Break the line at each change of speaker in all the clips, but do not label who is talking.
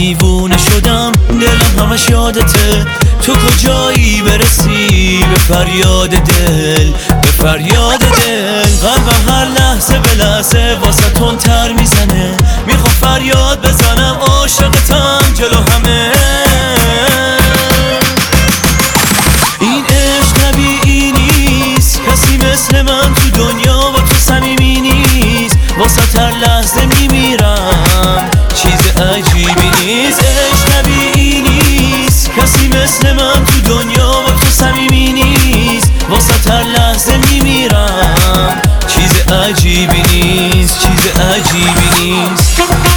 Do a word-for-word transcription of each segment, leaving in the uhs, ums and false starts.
دیوونه شدم، دلم همش یادته. تو کجایی برسی به فریاد دل، به فریاد دل. قلبم هر لحظه به لحظه واسه تون تر میزنه، میخوام فریاد بزنم عاشقتم جلو همه. این عشق طبیعی نیست، کسی مثل من تو دنیا با تو صمیمی نیست. واسه هر لحظه میمیرم، چیز عجیبی نیست. عشق طبیعی نیست، کسی مثل من تو دنیا با تو صمیمی نیست. واسه هر لحظه میمیرم، چیز عجیبی نیست، چیز عجیبی نیست.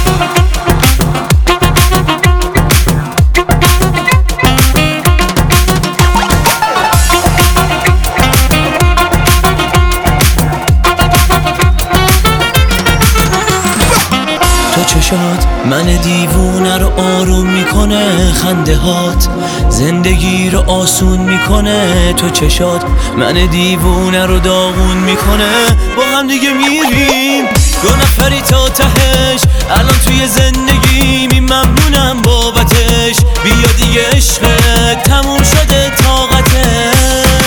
تو چشات من دیوونه رو آروم میکنه، خنده هات زندگی رو آسون میکنه. تو چشات من دیوونه رو داغون میکنه. با هم دیگه میریم دو نفری تا تهش، الان توی زندگی ممنونم بابتش. بیا دیگه عشقت تموم شده طاقتش.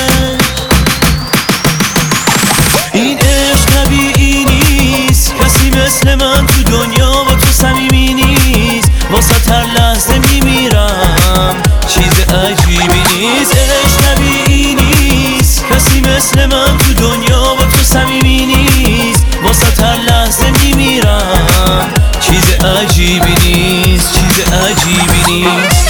این عشق طبیعی نیست، کسی مثل من تو دنیا با تو صمیمی نیست. واسه هر لحظه میمیرم، چیز عجیبی نیست. عشق طبیعی نیست، کسی مثل من تو دنیا با تو صمیمی نیست. واسه هر لحظه میمیرم، چیز عجیبی نیست، چیز عجیبی نیست.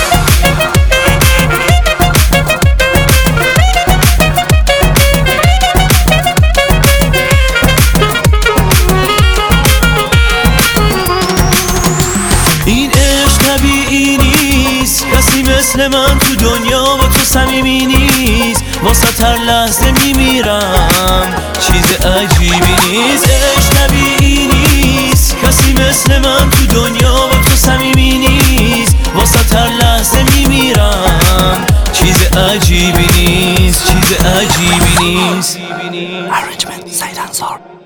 این عشق طبیعی نیست، کسی مثل من تو دنیا با تو صمیمی نیست. واسه هر لحظه میمیرم، چیز عجیبی نیست. عشق طبیعی نیست، کسی مثل من تو دنیا با تو صمیمی نیست. واسه هر لحظه میمیرم، چیز عجیبی نیست، چیز عجیبی نیست.
Arrangement سعید انصار.